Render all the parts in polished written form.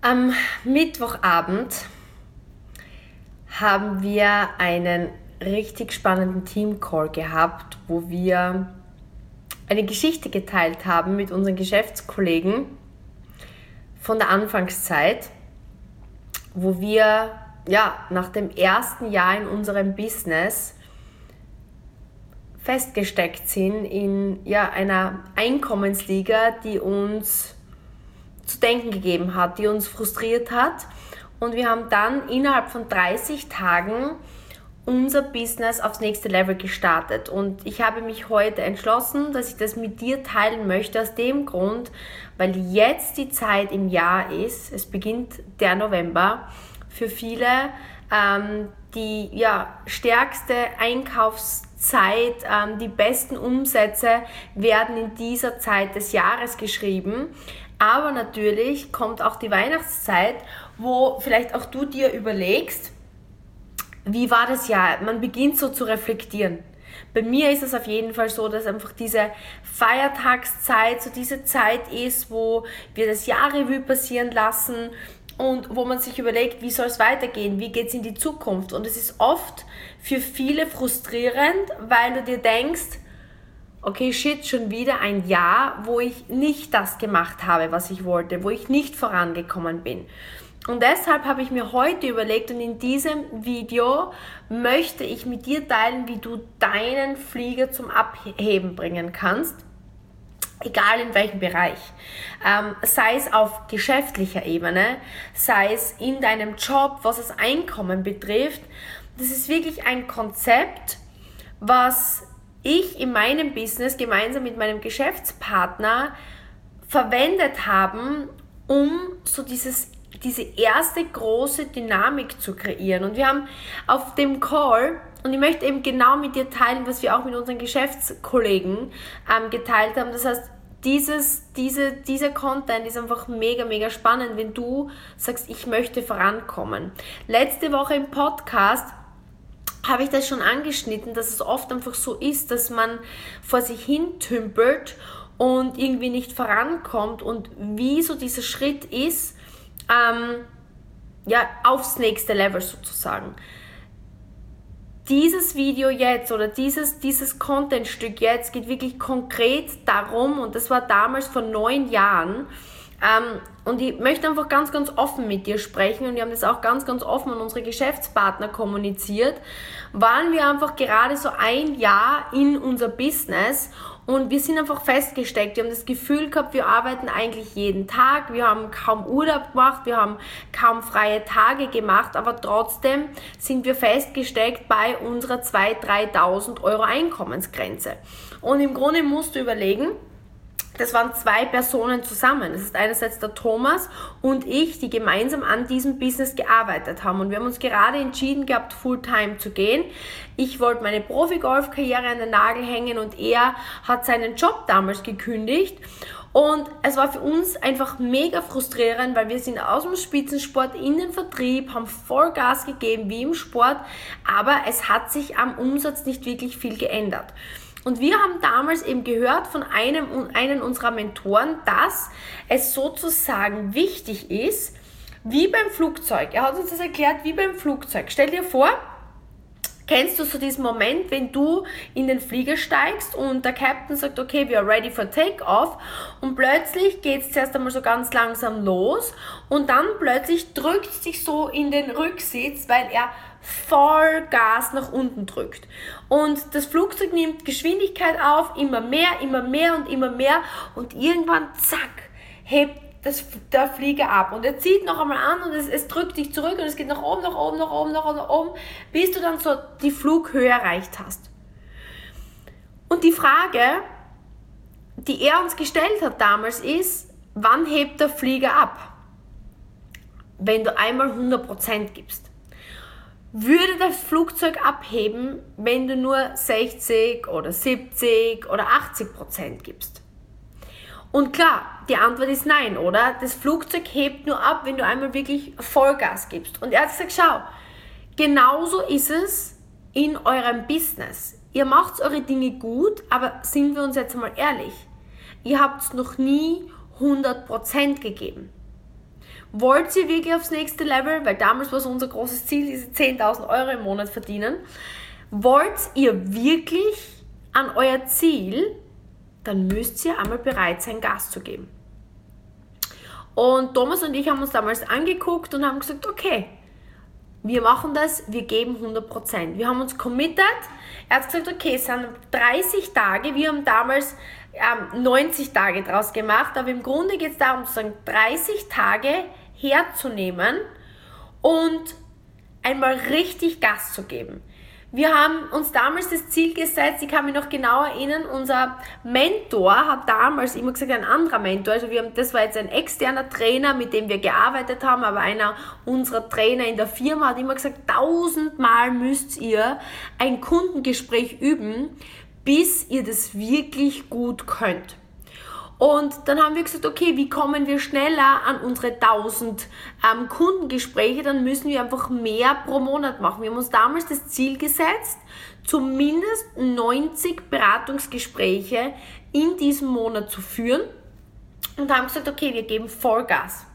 Am Mittwochabend haben wir einen richtig spannenden Team-Call gehabt, wo wir eine Geschichte geteilt haben mit unseren Geschäftskollegen von der Anfangszeit, wo wir nach dem ersten Jahr in unserem Business festgesteckt sind in einer Einkommensliga, die uns zu denken gegeben hat, die uns frustriert hat. Und wir haben dann innerhalb von 30 Tagen unser Business aufs nächste Level gestartet. Und ich habe mich heute entschlossen, dass ich das mit dir teilen möchte, aus dem Grund, weil jetzt die Zeit im Jahr ist, es beginnt der November, für viele die stärkste Einkaufszeit, die besten Umsätze werden in dieser Zeit des Jahres geschrieben. Aber natürlich kommt auch die Weihnachtszeit, wo vielleicht auch du dir überlegst, wie war das Jahr? Man beginnt so zu reflektieren. Bei mir ist es auf jeden Fall so, dass einfach diese Feiertagszeit so diese Zeit ist, wo wir das Jahr Revue passieren lassen und wo man sich überlegt, wie soll es weitergehen, wie geht es in die Zukunft. Und es ist oft für viele frustrierend, weil du dir denkst, okay, shit, schon wieder ein Jahr, wo ich nicht das gemacht habe, was ich wollte, wo ich nicht vorangekommen bin. Und deshalb habe ich mir heute überlegt und in diesem Video möchte ich mit dir teilen, wie du deinen Flieger zum Abheben bringen kannst, egal in welchem Bereich. Sei es auf geschäftlicher Ebene, sei es in deinem Job, was das Einkommen betrifft. Das ist wirklich ein Konzept, was ich in meinem Business gemeinsam mit meinem Geschäftspartner verwendet haben, um so diese erste große Dynamik zu kreieren. Und wir haben auf dem Call, und ich möchte eben genau mit dir teilen, was wir auch mit unseren Geschäftskollegen geteilt haben. Das heißt, dieser Content ist einfach mega, mega spannend, wenn du sagst, ich möchte vorankommen. Letzte Woche im Podcast habe ich das schon angeschnitten, dass es oft einfach so ist, dass man vor sich hin tümpelt und irgendwie nicht vorankommt und wie so dieser Schritt ist, aufs nächste Level sozusagen. Dieses Video jetzt oder dieses Contentstück jetzt geht wirklich konkret darum, und das war damals vor 9 Jahren, und ich möchte einfach ganz, ganz offen mit dir sprechen und wir haben das auch ganz, ganz offen an unsere Geschäftspartner kommuniziert, waren wir einfach gerade so ein Jahr in unser Business und wir sind einfach festgesteckt. Wir haben das Gefühl gehabt, wir arbeiten eigentlich jeden Tag, wir haben kaum Urlaub gemacht, wir haben kaum freie Tage gemacht, aber trotzdem sind wir festgesteckt bei unserer 2.000, 3.000 Euro Einkommensgrenze. Und im Grunde musst du überlegen, das waren 2 Personen zusammen. Das ist einerseits der Thomas und ich, die gemeinsam an diesem Business gearbeitet haben. Und wir haben uns gerade entschieden gehabt, Fulltime zu gehen. Ich wollte meine Profi-Golf-Karriere an den Nagel hängen und er hat seinen Job damals gekündigt. Und es war für uns einfach mega frustrierend, weil wir sind aus dem Spitzensport in den Vertrieb, haben Vollgas gegeben wie im Sport, aber es hat sich am Umsatz nicht wirklich viel geändert. Und wir haben damals eben gehört von einem unserer Mentoren, dass es sozusagen wichtig ist, wie beim Flugzeug. Er hat uns das erklärt, wie beim Flugzeug. Stell dir vor, kennst du so diesen Moment, wenn du in den Flieger steigst und der Captain sagt, okay, we are ready for takeoff und plötzlich geht es zuerst einmal so ganz langsam los und dann plötzlich drückt es sich so in den Rücksitz, weil er voll Gas nach unten drückt. Und das Flugzeug nimmt Geschwindigkeit auf, immer mehr und irgendwann, zack, hebt der Flieger ab. Und er zieht noch einmal an und es drückt dich zurück und es geht nach oben, bis du dann so die Flughöhe erreicht hast. Und die Frage, die er uns gestellt hat damals ist, wann hebt der Flieger ab? Wenn du einmal 100% gibst. Würde das Flugzeug abheben, wenn du nur 60 oder 70 oder 80% gibst? Und klar, die Antwort ist nein, oder? Das Flugzeug hebt nur ab, wenn du einmal wirklich Vollgas gibst. Und er hat gesagt, schau, genauso ist es in eurem Business. Ihr macht eure Dinge gut, aber sind wir uns jetzt mal ehrlich, ihr habt noch nie 100% gegeben. Wollt ihr wirklich aufs nächste Level? Weil damals war so unser großes Ziel, diese 10.000 Euro im Monat verdienen. Wollt ihr wirklich an euer Ziel? Dann müsst ihr einmal bereit sein, Gas zu geben. Und Thomas und ich haben uns damals angeguckt und haben gesagt, okay, wir machen das, wir geben 100%. Wir haben uns committed. Er hat gesagt, okay, es sind 30 Tage. Wir haben damals 90 Tage draus gemacht. Aber im Grunde geht es darum, zu sagen, 30 Tage herzunehmen und einmal richtig Gas zu geben. Wir haben uns damals das Ziel gesetzt, ich kann mich noch genau erinnern, unser Mentor hat damals immer gesagt, ein anderer Mentor, also das war jetzt ein externer Trainer, mit dem wir gearbeitet haben, aber einer unserer Trainer in der Firma hat immer gesagt, 1000-mal müsst ihr ein Kundengespräch üben, bis ihr das wirklich gut könnt. Und dann haben wir gesagt, okay, wie kommen wir schneller an unsere 1000 Kundengespräche? Dann müssen wir einfach mehr pro Monat machen. Wir haben uns damals das Ziel gesetzt, zumindest 90 Beratungsgespräche in diesem Monat zu führen und haben gesagt, okay, wir geben Vollgas.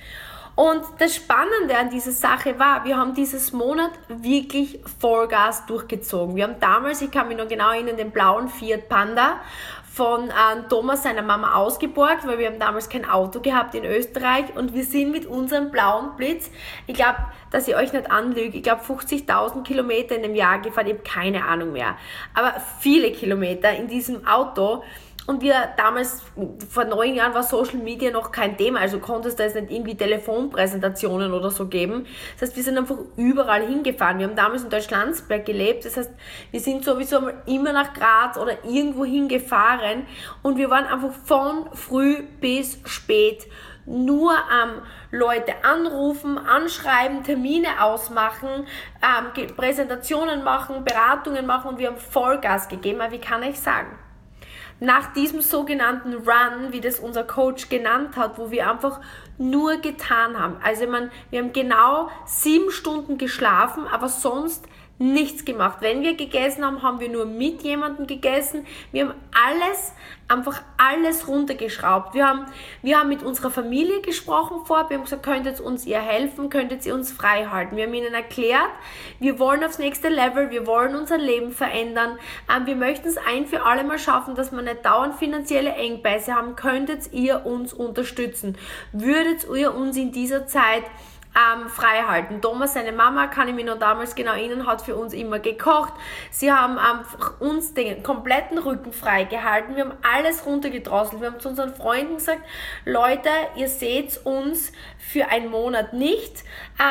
Und das Spannende an dieser Sache war, wir haben dieses Monat wirklich Vollgas durchgezogen. Wir haben damals, ich kann mich noch genau erinnern, den blauen Fiat Panda von Thomas, seiner Mama, ausgeborgt, weil wir haben damals kein Auto gehabt in Österreich und wir sind mit unserem blauen Blitz, ich glaube, dass ich euch nicht anlüge, ich glaube 50.000 Kilometer in einem Jahr gefahren, ich habe keine Ahnung mehr, aber viele Kilometer in diesem Auto. Und wir damals, vor 9 Jahren war Social Media noch kein Thema, also konntest da jetzt nicht irgendwie Telefonpräsentationen oder so geben. Das heißt, wir sind einfach überall hingefahren. Wir haben damals in Deutschlandsberg gelebt, das heißt, wir sind sowieso immer nach Graz oder irgendwo hingefahren und wir waren einfach von früh bis spät nur Leute anrufen, anschreiben, Termine ausmachen, Präsentationen machen, Beratungen machen und wir haben Vollgas gegeben, aber wie kann ich sagen? Nach diesem sogenannten Run, wie das unser Coach genannt hat, wo wir einfach nur getan haben. Also wir haben genau 7 Stunden geschlafen, aber sonst nichts gemacht. Wenn wir gegessen haben, haben wir nur mit jemandem gegessen. Wir haben einfach alles runtergeschraubt. Wir haben mit unserer Familie gesprochen vorher. Wir haben gesagt, könntet ihr uns helfen, könntet ihr uns frei halten. Wir haben ihnen erklärt, wir wollen aufs nächste Level, wir wollen unser Leben verändern. Wir möchten es ein für alle Mal schaffen, dass wir nicht dauernd finanzielle Engpässe haben. Könntet ihr uns unterstützen? Würdet ihr uns in dieser Zeit frei halten. Thomas, seine Mama, kann ich mich noch damals genau erinnern, hat für uns immer gekocht. Sie haben einfach uns den kompletten Rücken frei gehalten. Wir haben alles runtergedrosselt. Wir haben zu unseren Freunden gesagt, Leute, ihr seht uns für einen Monat nicht.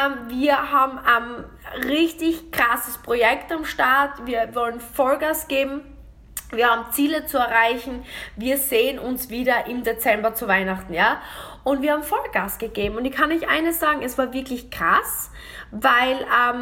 Wir haben ein richtig krasses Projekt am Start. Wir wollen Vollgas geben. Wir haben Ziele zu erreichen. Wir sehen uns wieder im Dezember zu Weihnachten, ja. Und wir haben Vollgas gegeben. Und ich kann euch eines sagen, es war wirklich krass, weil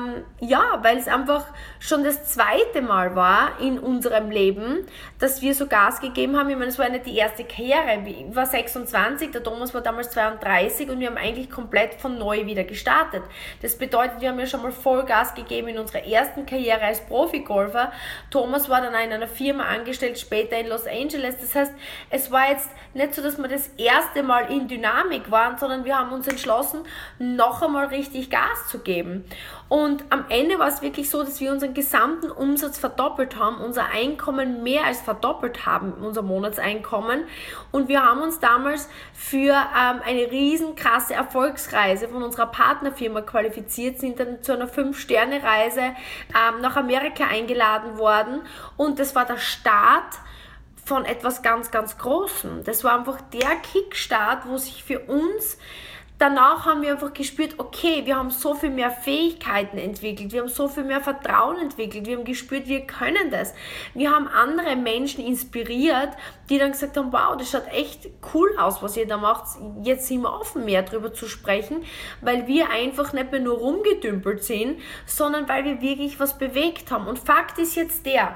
es einfach schon das 2. Mal war in unserem Leben, dass wir so Gas gegeben haben. Ich meine, es war nicht die erste Karriere. Ich war 26, der Thomas war damals 32 und wir haben eigentlich komplett von neu wieder gestartet. Das bedeutet, wir haben ja schon mal Vollgas gegeben in unserer ersten Karriere als Profigolfer. Thomas war dann in einer Firma angestellt, später in Los Angeles. Das heißt, es war jetzt nicht so, dass wir das erste Mal in Dynamik waren, sondern wir haben uns entschlossen, noch einmal richtig Gas zu geben. Und am Ende war es wirklich so, dass wir unseren gesamten Umsatz verdoppelt haben, unser Einkommen mehr als verdoppelt haben, unser Monatseinkommen. Und wir haben uns damals für eine riesen krasse Erfolgsreise von unserer Partnerfirma qualifiziert, sind dann zu einer 5-Sterne-Reise nach Amerika eingeladen worden. Und das war der Start von etwas ganz, ganz Großem. Das war einfach der Kickstart, wo sich für uns danach haben wir einfach gespürt, okay, wir haben so viel mehr Fähigkeiten entwickelt, wir haben so viel mehr Vertrauen entwickelt, wir haben gespürt, wir können das. Wir haben andere Menschen inspiriert, die dann gesagt haben, wow, das schaut echt cool aus, was ihr da macht. Jetzt sind wir offen, mehr darüber zu sprechen, weil wir einfach nicht mehr nur rumgedümpelt sind, sondern weil wir wirklich was bewegt haben. Und Fakt ist jetzt der,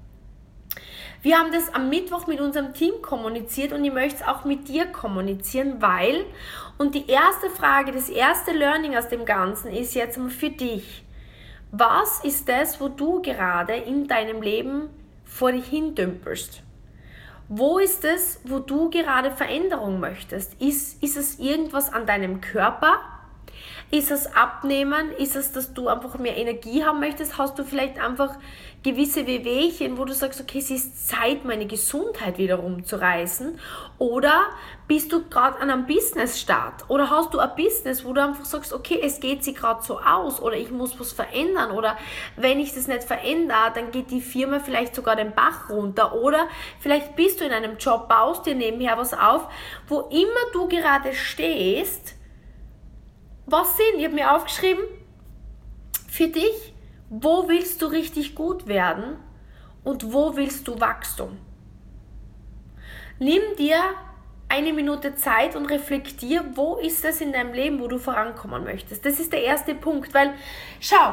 wir haben das am Mittwoch mit unserem Team kommuniziert und ich möchte es auch mit dir kommunizieren, weil, und die erste Frage, das erste Learning aus dem Ganzen ist jetzt mal für dich. Was ist das, wo du gerade in deinem Leben vor dich hin dümpelst? Wo ist es, wo du gerade Veränderung möchtest? Ist es irgendwas an deinem Körper? Ist es Abnehmen? Ist es, dass du einfach mehr Energie haben möchtest? Hast du vielleicht einfach gewisse Wehwehchen, wo du sagst, okay, es ist Zeit, meine Gesundheit wieder rumzureißen? Oder bist du gerade an einem Business-Start? Oder hast du ein Business, wo du einfach sagst, okay, es geht sich gerade so aus oder ich muss was verändern? Oder wenn ich das nicht verändere, dann geht die Firma vielleicht sogar den Bach runter. Oder vielleicht bist du in einem Job, baust dir nebenher was auf, wo immer du gerade stehst. Was sind? Ich habe mir aufgeschrieben, für dich, wo willst du richtig gut werden und wo willst du Wachstum? Nimm dir 1 Minute Zeit und reflektier, wo ist es in deinem Leben, wo du vorankommen möchtest. Das ist der erste Punkt, weil, schau,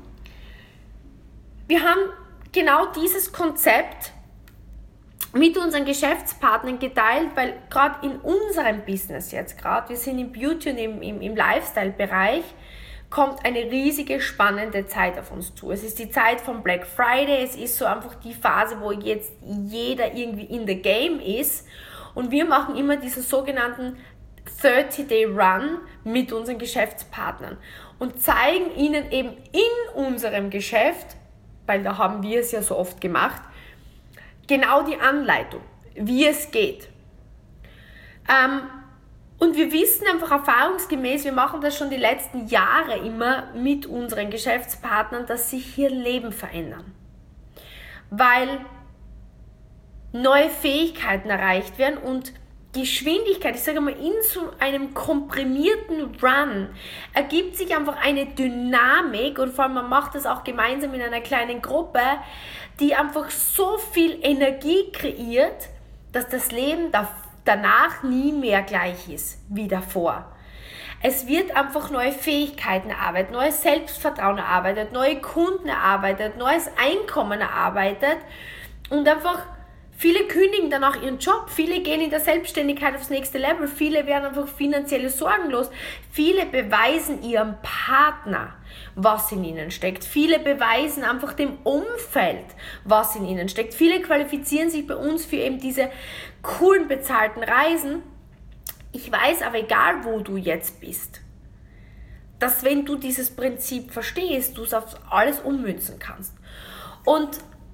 wir haben genau dieses Konzept mit unseren Geschäftspartnern geteilt, weil gerade in unserem Business jetzt gerade, wir sind im Beauty und im Lifestyle-Bereich, kommt eine riesige, spannende Zeit auf uns zu. Es ist die Zeit von Black Friday, es ist so einfach die Phase, wo jetzt jeder irgendwie in the game ist und wir machen immer diesen sogenannten 30-Day-Run mit unseren Geschäftspartnern und zeigen ihnen eben in unserem Geschäft, weil da haben wir es ja so oft gemacht, genau die Anleitung, wie es geht. Und wir wissen einfach erfahrungsgemäß, wir machen das schon die letzten Jahre immer mit unseren Geschäftspartnern, dass sich hier Leben verändern. Weil neue Fähigkeiten erreicht werden und Geschwindigkeit, ich sage mal, in so einem komprimierten Run ergibt sich einfach eine Dynamik und vor allem man macht das auch gemeinsam in einer kleinen Gruppe, die einfach so viel Energie kreiert, dass das Leben danach nie mehr gleich ist wie davor. Es wird einfach neue Fähigkeiten erarbeitet, neues Selbstvertrauen erarbeitet, neue Kunden erarbeitet, neues Einkommen erarbeitet und einfach viele kündigen dann auch ihren Job, viele gehen in der Selbstständigkeit aufs nächste Level, viele werden einfach finanziell sorgenlos, viele beweisen ihrem Partner, was in ihnen steckt, viele beweisen einfach dem Umfeld, was in ihnen steckt, viele qualifizieren sich bei uns für eben diese coolen bezahlten Reisen. Ich weiß aber, egal wo du jetzt bist, dass wenn du dieses Prinzip verstehst, du es auf alles ummünzen kannst. Und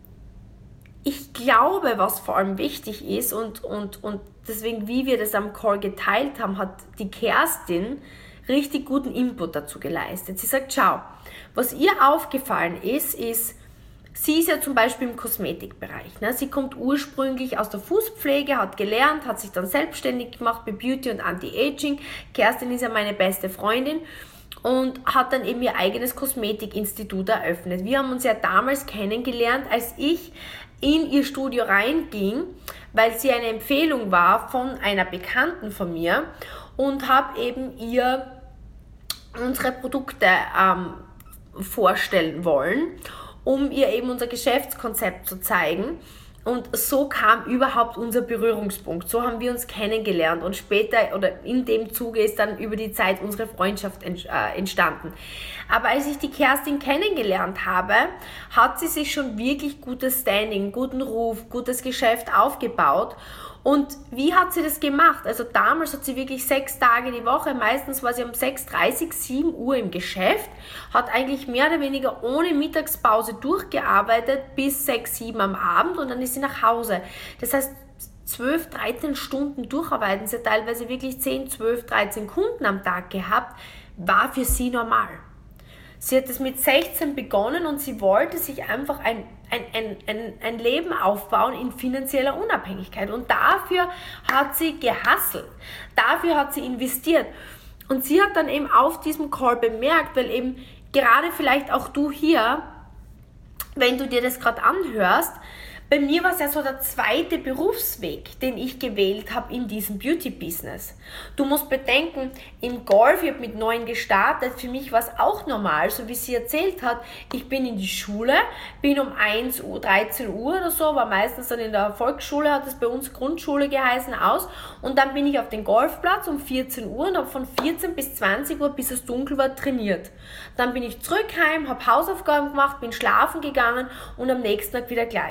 ich glaube, was vor allem wichtig ist und deswegen, wie wir das am Call geteilt haben, hat die Kerstin richtig guten Input dazu geleistet. Sie sagt, schau, was ihr aufgefallen ist, sie ist ja zum Beispiel im Kosmetikbereich. Ne? Sie kommt ursprünglich aus der Fußpflege, hat gelernt, hat sich dann selbstständig gemacht bei Beauty und Anti-Aging. Kerstin ist ja meine beste Freundin und hat dann eben ihr eigenes Kosmetikinstitut eröffnet. Wir haben uns ja damals kennengelernt, als ich in ihr Studio reinging, weil sie eine Empfehlung war von einer Bekannten von mir und habe eben ihr unsere Produkte vorstellen wollen, um ihr eben unser Geschäftskonzept zu zeigen. Und so kam überhaupt unser Berührungspunkt. So haben wir uns kennengelernt und später oder in dem Zuge ist dann über die Zeit unsere Freundschaft entstanden. Aber als ich die Kerstin kennengelernt habe, hat sie sich schon wirklich gutes Standing, guten Ruf, gutes Geschäft aufgebaut. Und wie hat sie das gemacht? Also damals hat sie wirklich 6 Tage die Woche, meistens war sie um 6:30, 7 Uhr im Geschäft, hat eigentlich mehr oder weniger ohne Mittagspause durchgearbeitet bis 6, 7 am Abend und dann ist sie nach Hause. Das heißt, 12, 13 Stunden durcharbeiten, sie hat teilweise wirklich 10, 12, 13 Kunden am Tag gehabt, war für sie normal. Sie hat es mit 16 begonnen und sie wollte sich einfach ein Leben aufbauen in finanzieller Unabhängigkeit. Und dafür hat sie gehustelt, dafür hat sie investiert. Und sie hat dann eben auf diesem Call bemerkt, weil eben gerade vielleicht auch du hier, wenn du dir das gerade anhörst, bei mir war es ja so der zweite Berufsweg, den ich gewählt habe in diesem Beauty-Business. Du musst bedenken, im Golf, ich habe mit 9 gestartet, für mich war es auch normal, so wie sie erzählt hat, ich bin in die Schule, bin um 1 Uhr, 13 Uhr oder so, war meistens dann in der Volksschule, hat es bei uns Grundschule geheißen, aus und dann bin ich auf den Golfplatz um 14 Uhr und habe von 14 bis 20 Uhr, bis es dunkel war, trainiert. Dann bin ich zurück heim, habe Hausaufgaben gemacht, bin schlafen gegangen und am nächsten Tag wieder gleich.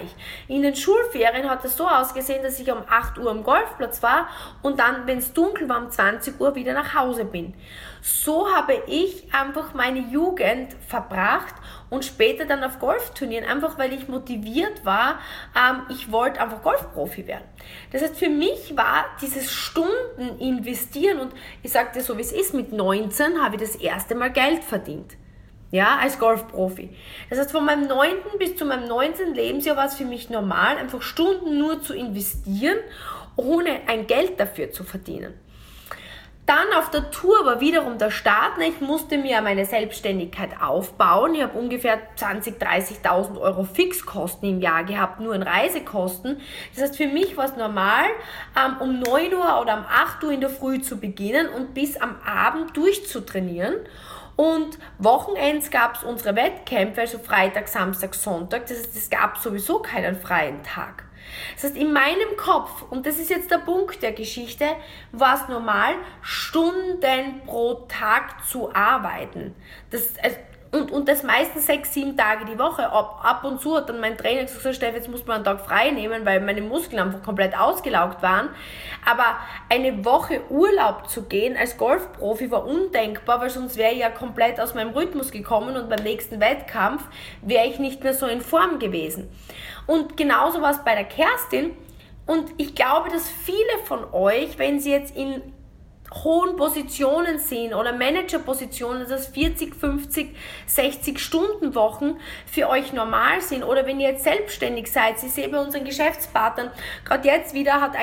In den Schulferien hat es so ausgesehen, dass ich um 8 Uhr am Golfplatz war und dann, wenn es dunkel war, um 20 Uhr wieder nach Hause bin. So habe ich einfach meine Jugend verbracht und später dann auf Golfturnieren, einfach weil ich motiviert war, ich wollte einfach Golfprofi werden. Das heißt, für mich war dieses Stunden investieren, und ich sage dir so, wie es ist, mit 19 habe ich das erste Mal Geld verdient. Ja, als Golfprofi. Das heißt, von meinem 9. bis zu meinem 19. Lebensjahr war es für mich normal, einfach Stunden nur zu investieren, ohne ein Geld dafür zu verdienen. Dann auf der Tour war wiederum der Start. Ich musste mir meine Selbstständigkeit aufbauen. Ich habe ungefähr 20.000, 30.000 Euro Fixkosten im Jahr gehabt, nur in Reisekosten. Das heißt, für mich war es normal, um 9 Uhr oder um 8 Uhr in der Früh zu beginnen und bis am Abend durchzutrainieren. Und Wochenends gab es unsere Wettkämpfe, also Freitag, Samstag, Sonntag. Das heißt, es gab sowieso keinen freien Tag. Das heißt, in meinem Kopf, und das ist jetzt der Punkt der Geschichte, war es normal, Stunden pro Tag zu arbeiten. Und das meistens 6, 7 Tage die Woche. Ab und zu hat dann mein Trainer gesagt, Steffi, jetzt muss man einen Tag frei nehmen, weil meine Muskeln einfach komplett ausgelaugt waren. Aber eine Woche Urlaub zu gehen als Golfprofi war undenkbar, weil sonst wäre ich ja komplett aus meinem Rhythmus gekommen und beim nächsten Wettkampf wäre ich nicht mehr so in Form gewesen. Und genauso war es bei der Kerstin. Und ich glaube, dass viele von euch, wenn sie jetzt in hohen Positionen sind oder Managerpositionen, dass 40, 50, 60 Stunden Wochen für euch normal sind, oder wenn ihr jetzt selbstständig seid, ich sehe bei unseren Geschäftspartnern, gerade jetzt wieder hat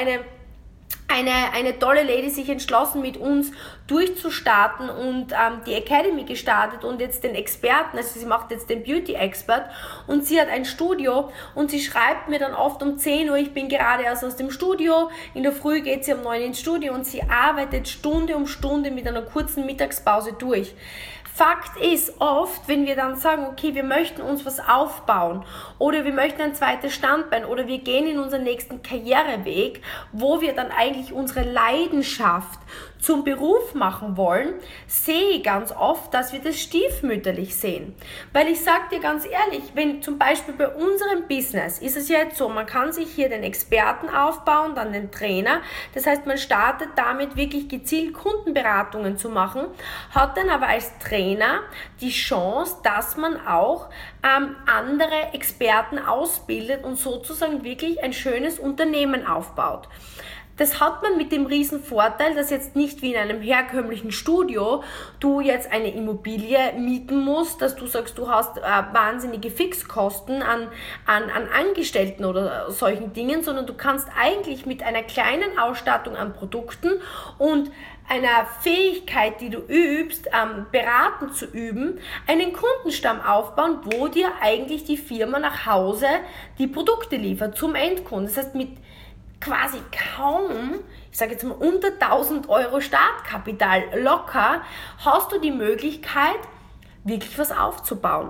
eine tolle Lady sich entschlossen, mit uns durchzustarten und die Academy gestartet und jetzt den Experten, also sie macht jetzt den Beauty Expert, und sie hat ein Studio und sie schreibt mir dann oft um 10 Uhr, ich bin gerade erst aus dem Studio, in der Früh geht sie um 9 ins Studio und sie arbeitet Stunde um Stunde mit einer kurzen Mittagspause durch. Fakt ist oft, wenn wir dann sagen, okay, wir möchten uns was aufbauen oder wir möchten ein zweites Standbein oder wir gehen in unseren nächsten Karriereweg, wo wir dann eigentlich unsere Leidenschaft zum Beruf machen wollen, sehe ich ganz oft, dass wir das stiefmütterlich sehen. Weil ich sage dir ganz ehrlich, wenn zum Beispiel bei unserem Business ist es ja jetzt so, man kann sich hier den Experten aufbauen, dann den Trainer. Das heißt, man startet damit wirklich gezielt Kundenberatungen zu machen, hat dann aber als Trainer die Chance, dass man auch andere Experten ausbildet und sozusagen wirklich ein schönes Unternehmen aufbaut. Das hat man mit dem riesen Vorteil, dass jetzt nicht wie in einem herkömmlichen Studio du jetzt eine Immobilie mieten musst, dass du sagst, du hast wahnsinnige Fixkosten an Angestellten oder solchen Dingen, sondern du kannst eigentlich mit einer kleinen Ausstattung an Produkten und einer Fähigkeit, die du übst, beraten zu üben, einen Kundenstamm aufbauen, wo dir eigentlich die Firma nach Hause die Produkte liefert zum Endkunden. Das heißt, mit quasi kaum, ich sage jetzt mal unter 1.000 Euro Startkapital locker, hast du die Möglichkeit, wirklich was aufzubauen.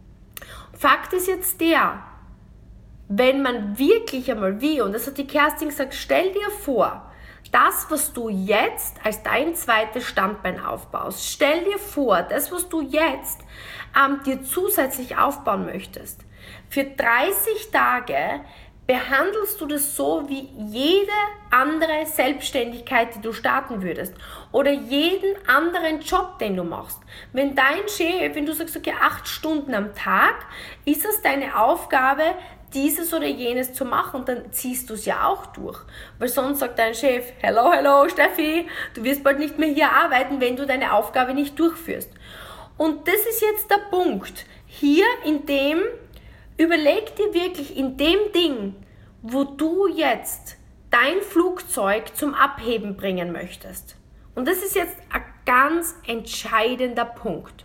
Fakt ist jetzt der, wenn man wirklich einmal und das hat die Kerstin gesagt, stell dir vor, das, was du jetzt als dein zweites Standbein aufbaust, stell dir vor, das, was du jetzt dir zusätzlich aufbauen möchtest, für 30 Tage behandelst du das so wie jede andere Selbstständigkeit, die du starten würdest oder jeden anderen Job, den du machst. Wenn dein Chef, wenn du sagst, okay, 8 Stunden am Tag, ist es deine Aufgabe, dieses oder jenes zu machen, dann ziehst du es ja auch durch. Weil sonst sagt dein Chef, hello Steffi, du wirst bald nicht mehr hier arbeiten, wenn du deine Aufgabe nicht durchführst. Und das ist jetzt der Punkt. Hier in dem, überleg dir wirklich in dem Ding, wo du jetzt dein Flugzeug zum Abheben bringen möchtest. Und das ist jetzt ein ganz entscheidender Punkt.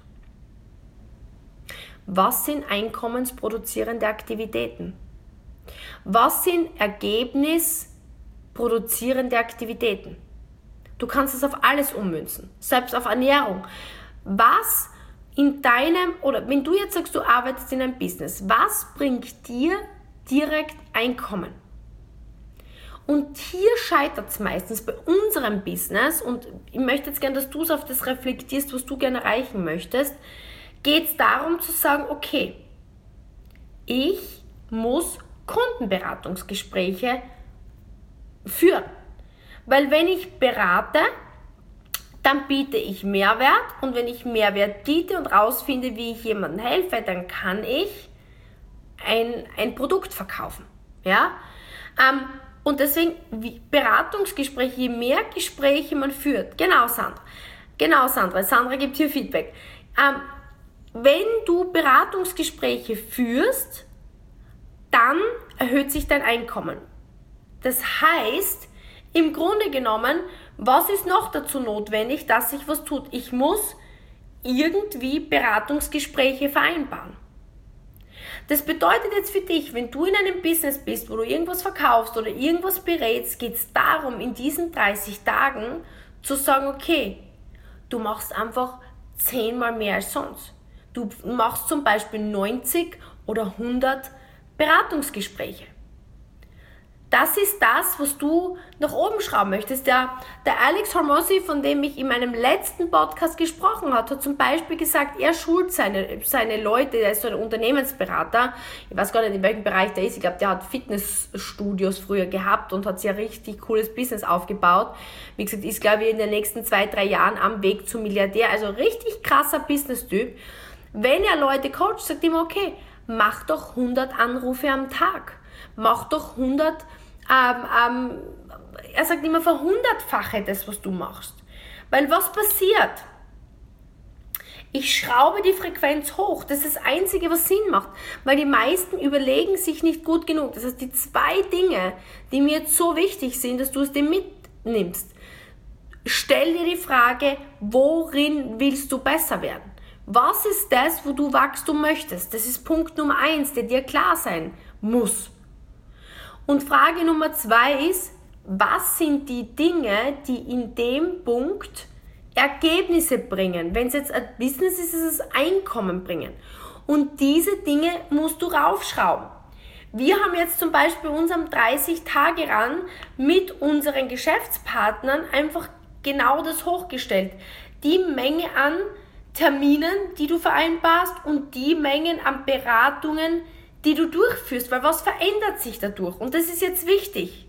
Was sind einkommensproduzierende Aktivitäten? Was sind ergebnisproduzierende Aktivitäten? Du kannst es auf alles ummünzen, selbst auf Ernährung. Was in deinem, oder wenn du jetzt sagst, du arbeitest in einem Business, was bringt dir direkt Einkommen? Und hier scheitert es meistens bei unserem Business, und ich möchte jetzt gerne, dass du es auf das reflektierst, was du gerne erreichen möchtest, geht es darum zu sagen, okay, ich muss Kundenberatungsgespräche führen. Weil wenn ich berate, dann biete ich Mehrwert, und wenn ich Mehrwert biete und rausfinde, wie ich jemandem helfe, dann kann ich ein Produkt verkaufen. Ja? Und deswegen Beratungsgespräche, je mehr Gespräche man führt, genau Sandra, Sandra gibt hier Feedback. Wenn du Beratungsgespräche führst, dann erhöht sich dein Einkommen. Das heißt, im Grunde genommen, was ist noch dazu notwendig, dass sich was tut? Ich muss irgendwie Beratungsgespräche vereinbaren. Das bedeutet jetzt für dich, wenn du in einem Business bist, wo du irgendwas verkaufst oder irgendwas berätst, geht es darum, in diesen 30 Tagen zu sagen, okay, du machst einfach 10-mal mehr als sonst. Du machst zum Beispiel 90 oder 100 Beratungsgespräche. Das ist das, was du nach oben schrauben möchtest. Der Alex Hormozi, von dem ich in meinem letzten Podcast gesprochen habe, hat zum Beispiel gesagt, er schult seine Leute, der ist so ein Unternehmensberater, ich weiß gar nicht, in welchem Bereich der ist, ich glaube, der hat Fitnessstudios früher gehabt und hat sich ein richtig cooles Business aufgebaut. Wie gesagt, ist, glaube ich, in den nächsten 2-3 Jahren am Weg zum Milliardär, also richtig krasser Business-Typ. Wenn er Leute coacht, sagt ihm, okay, mach doch 100 Anrufe am Tag, mach doch 100 er sagt immer, verhundertfache das, was du machst. Weil was passiert? Ich schraube die Frequenz hoch. Das ist das Einzige, was Sinn macht. Weil die meisten überlegen sich nicht gut genug. Das heißt, die 2 Dinge, die mir jetzt so wichtig sind, dass du es dir mitnimmst. Stell dir die Frage, worin willst du besser werden? Was ist das, wo du Wachstum möchtest? Das ist Punkt Nummer 1, der dir klar sein muss. Und Frage Nummer 2 ist, was sind die Dinge, die in dem Punkt Ergebnisse bringen? Wenn es jetzt ein Business ist, ist es Einkommen bringen. Und diese Dinge musst du raufschrauben. Wir haben jetzt zum Beispiel unserem 30-Tage-Run mit unseren Geschäftspartnern einfach genau das hochgestellt. Die Menge an Terminen, die du vereinbarst, und die Mengen an Beratungen, die du durchführst, weil was verändert sich dadurch? Und das ist jetzt wichtig.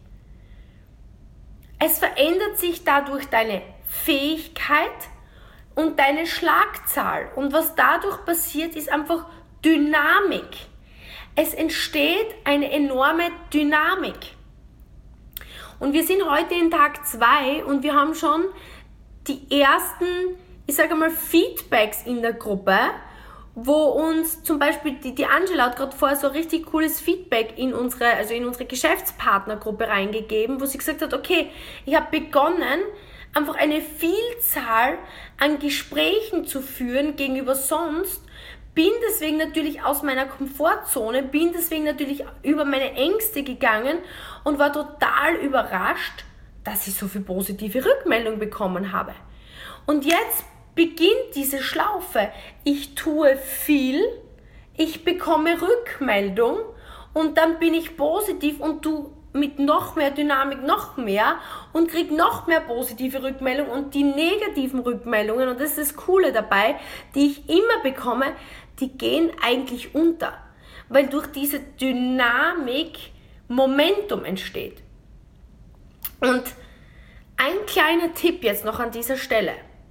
Es verändert sich dadurch deine Fähigkeit und deine Schlagzahl. Und was dadurch passiert, ist einfach Dynamik. Es entsteht eine enorme Dynamik. Und wir sind heute in Tag 2 und wir haben schon die ersten, ich sage mal, Feedbacks in der Gruppe, wo uns zum Beispiel, die Angela hat gerade vorher so richtig cooles Feedback in unsere Geschäftspartnergruppe reingegeben, wo sie gesagt hat, okay, ich habe begonnen, einfach eine Vielzahl an Gesprächen zu führen gegenüber sonst, bin deswegen natürlich aus meiner Komfortzone, bin deswegen natürlich über meine Ängste gegangen und war total überrascht, dass ich so viel positive Rückmeldung bekommen habe. Und jetzt beginnt diese Schlaufe. Ich tue viel, ich bekomme Rückmeldung und dann bin ich positiv und du mit noch mehr Dynamik noch mehr und krieg noch mehr positive Rückmeldungen, und die negativen Rückmeldungen, und das ist das Coole dabei, die ich immer bekomme, die gehen eigentlich unter, weil durch diese Dynamik Momentum entsteht. Und ein kleiner Tipp jetzt noch an dieser Stelle.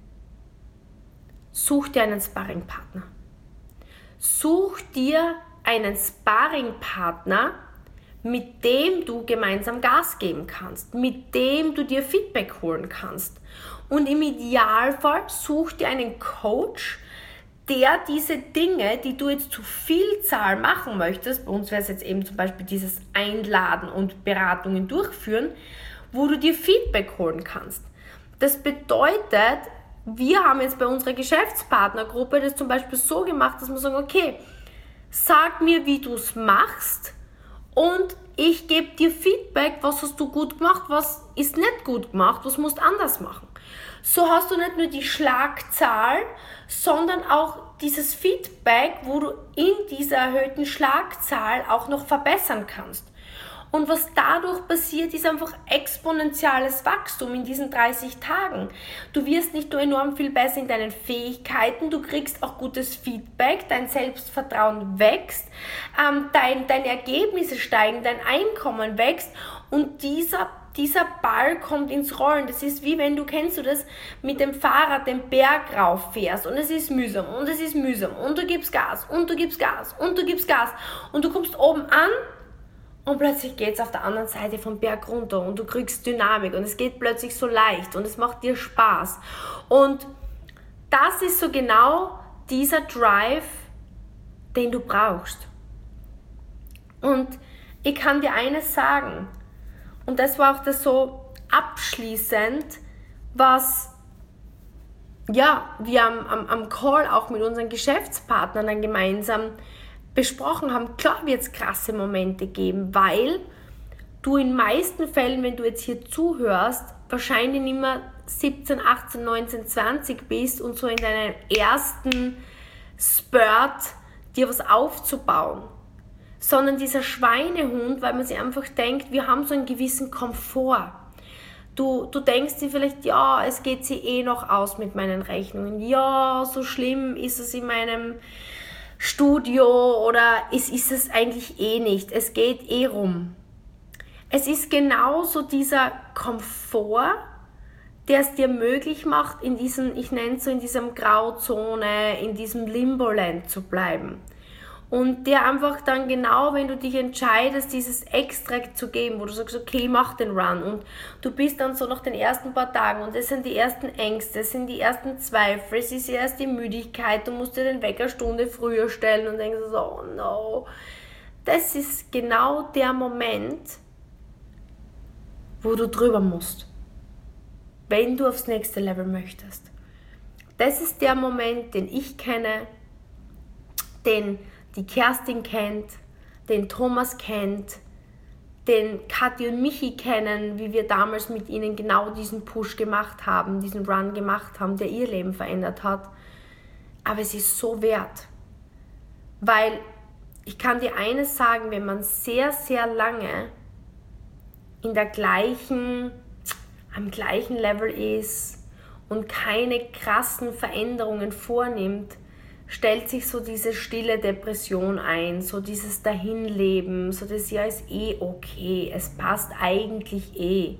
Such dir einen Sparringpartner. Such dir einen Sparringpartner, mit dem du gemeinsam Gas geben kannst, mit dem du dir Feedback holen kannst. Und im Idealfall such dir einen Coach, der diese Dinge, die du jetzt zu Vielzahl machen möchtest, bei uns wäre es jetzt eben zum Beispiel dieses Einladen und Beratungen durchführen, wo du dir Feedback holen kannst. Das bedeutet, wir haben jetzt bei unserer Geschäftspartnergruppe das zum Beispiel so gemacht, dass wir sagen, okay, sag mir, wie du es machst, und ich gebe dir Feedback, was hast du gut gemacht, was ist nicht gut gemacht, was musst du anders machen. So hast du nicht nur die Schlagzahl, sondern auch dieses Feedback, wo du in dieser erhöhten Schlagzahl auch noch verbessern kannst. Und was dadurch passiert, ist einfach exponentielles Wachstum in diesen 30 Tagen. Du wirst nicht nur enorm viel besser in deinen Fähigkeiten, du kriegst auch gutes Feedback, dein Selbstvertrauen wächst, deine Ergebnisse steigen, dein Einkommen wächst und dieser Ball kommt ins Rollen. Das ist wie wenn kennst du das, mit dem Fahrrad den Berg rauf fährst und es ist mühsam und es ist mühsam und du gibst Gas und du gibst Gas und du gibst Gas und du kommst oben an und plötzlich geht es auf der anderen Seite vom Berg runter und du kriegst Dynamik und es geht plötzlich so leicht und es macht dir Spaß. Und das ist so genau dieser Drive, den du brauchst. Und ich kann dir eines sagen, und das war auch das so abschließend, was wir am Call auch mit unseren Geschäftspartnern dann gemeinsam besprochen haben. Klar wird es krasse Momente geben, weil du in meisten Fällen, wenn du jetzt hier zuhörst, wahrscheinlich nicht mehr 17, 18, 19, 20 bist und so in deinem ersten Spurt dir was aufzubauen, sondern dieser Schweinehund, weil man sich einfach denkt, wir haben so einen gewissen Komfort. Du denkst dir vielleicht, ja, es geht sich eh noch aus mit meinen Rechnungen. Ja, so schlimm ist es in meinem Studio oder ist es eigentlich eh nicht. Es geht eh rum. Es ist genauso dieser Komfort, der es dir möglich macht, in diesem Grauzone, in diesem Limboland zu bleiben. Und der einfach dann genau, wenn du dich entscheidest, dieses Extra zu geben, wo du sagst, okay, mach den Run. Und du bist dann so nach den ersten paar Tagen und es sind die ersten Ängste, es sind die ersten Zweifel, es ist erst die Müdigkeit, du musst dir den Wecker eine Stunde früher stellen und denkst so, oh no. Das ist genau der Moment, wo du drüber musst, wenn du aufs nächste Level möchtest. Das ist der Moment, den ich kenne, den die Kerstin kennt, den Thomas kennt, den Kathi und Michi kennen, wie wir damals mit ihnen genau diesen Push gemacht haben, diesen Run gemacht haben, der ihr Leben verändert hat. Aber es ist so wert, weil ich kann dir eines sagen, wenn man sehr, sehr lange am gleichen Level ist und keine krassen Veränderungen vornimmt, stellt sich so diese stille Depression ein, so dieses Dahinleben, so das ja ist eh okay, es passt eigentlich eh.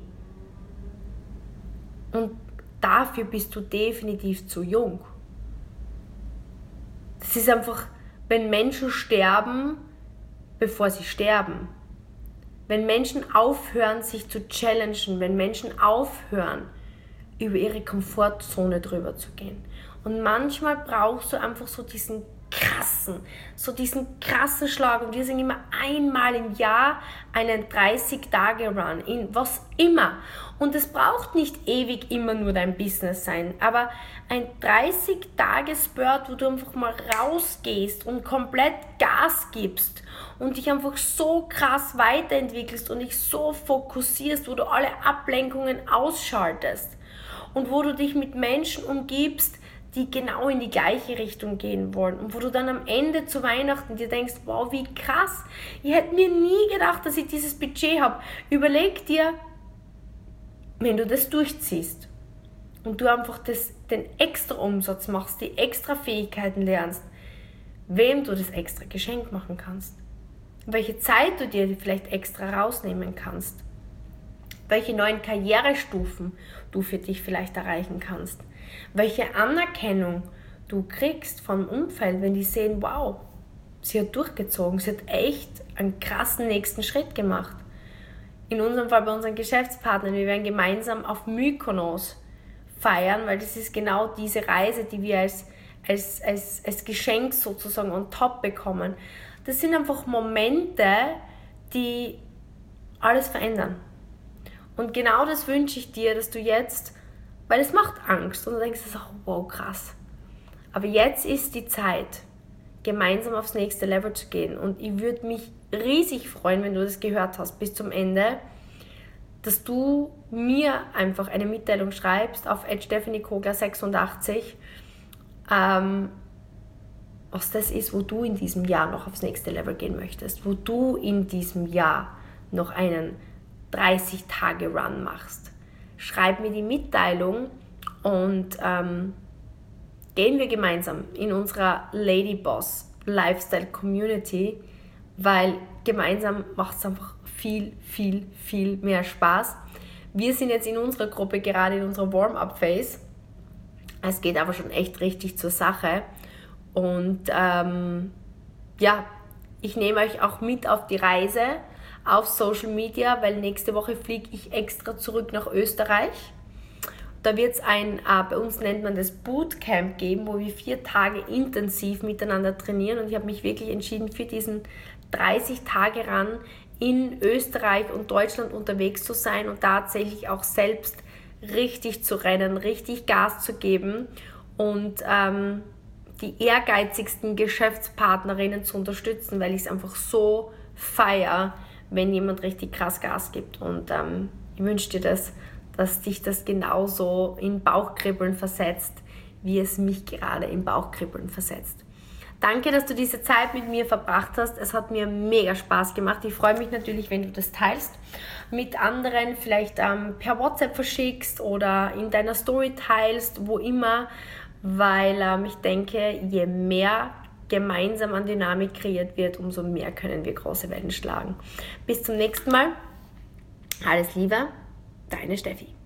Und dafür bist du definitiv zu jung. Das ist einfach, wenn Menschen sterben, bevor sie sterben. Wenn Menschen aufhören, sich zu challengen, wenn Menschen aufhören, über ihre Komfortzone drüber zu gehen. Und manchmal brauchst du einfach so diesen krassen Schlag. Und wir sagen immer einmal im Jahr einen 30-Tage-Run in was immer. Und es braucht nicht ewig immer nur dein Business sein, aber ein 30-Tage-Spurt, wo du einfach mal rausgehst und komplett Gas gibst und dich einfach so krass weiterentwickelst und dich so fokussierst, wo du alle Ablenkungen ausschaltest und wo du dich mit Menschen umgibst, die genau in die gleiche Richtung gehen wollen und wo du dann am Ende zu Weihnachten dir denkst, wow, wie krass, ich hätte mir nie gedacht, dass ich dieses Budget habe. Überleg dir, wenn du das durchziehst und du einfach den extra Umsatz machst, die extra Fähigkeiten lernst, wem du das extra Geschenk machen kannst, welche Zeit du dir vielleicht extra rausnehmen kannst, welche neuen Karrierestufen du für dich vielleicht erreichen kannst, welche Anerkennung du kriegst vom Umfeld, wenn die sehen, wow, sie hat durchgezogen, sie hat echt einen krassen nächsten Schritt gemacht. In unserem Fall bei unseren Geschäftspartnern, wir werden gemeinsam auf Mykonos feiern, weil das ist genau diese Reise, die wir als Geschenk sozusagen on top bekommen. Das sind einfach Momente, die alles verändern. Und genau das wünsche ich dir, dass du jetzt, weil es macht Angst und du denkst, wow, krass. Aber jetzt ist die Zeit, gemeinsam aufs nächste Level zu gehen. Und ich würde mich riesig freuen, wenn du das gehört hast bis zum Ende, dass du mir einfach eine Mitteilung schreibst auf @stephaniekogler86, was das ist, wo du in diesem Jahr noch aufs nächste Level gehen möchtest, wo du in diesem Jahr noch einen 30-Tage-Run machst. Schreib mir die Mitteilung und gehen wir gemeinsam in unserer Ladyboss Lifestyle Community, weil gemeinsam macht es einfach viel, viel, viel mehr Spaß. Wir sind jetzt in unserer Gruppe gerade in unserer Warm-Up-Phase. Es geht aber schon echt richtig zur Sache. Und ich nehme euch auch mit auf die Reise auf Social Media, weil nächste Woche fliege ich extra zurück nach Österreich. Da wird es bei uns nennt man das Bootcamp geben, wo wir 4 Tage intensiv miteinander trainieren. Und ich habe mich wirklich entschieden, für diesen 30-Tage-Run in Österreich und Deutschland unterwegs zu sein und tatsächlich auch selbst richtig zu rennen, richtig Gas zu geben und die ehrgeizigsten Geschäftspartnerinnen zu unterstützen, weil ich es einfach so feiere, wenn jemand richtig krass Gas gibt. Und ich wünsche dir dass dich das genauso in Bauchkribbeln versetzt, wie es mich gerade in Bauchkribbeln versetzt. Danke, dass du diese Zeit mit mir verbracht hast. Es hat mir mega Spaß gemacht. Ich freue mich natürlich, wenn du das teilst mit anderen, vielleicht per WhatsApp verschickst oder in deiner Story teilst, wo immer, weil ich denke, je mehr gemeinsam an Dynamik kreiert wird, umso mehr können wir große Wellen schlagen. Bis zum nächsten Mal. Alles Liebe, deine Steffi.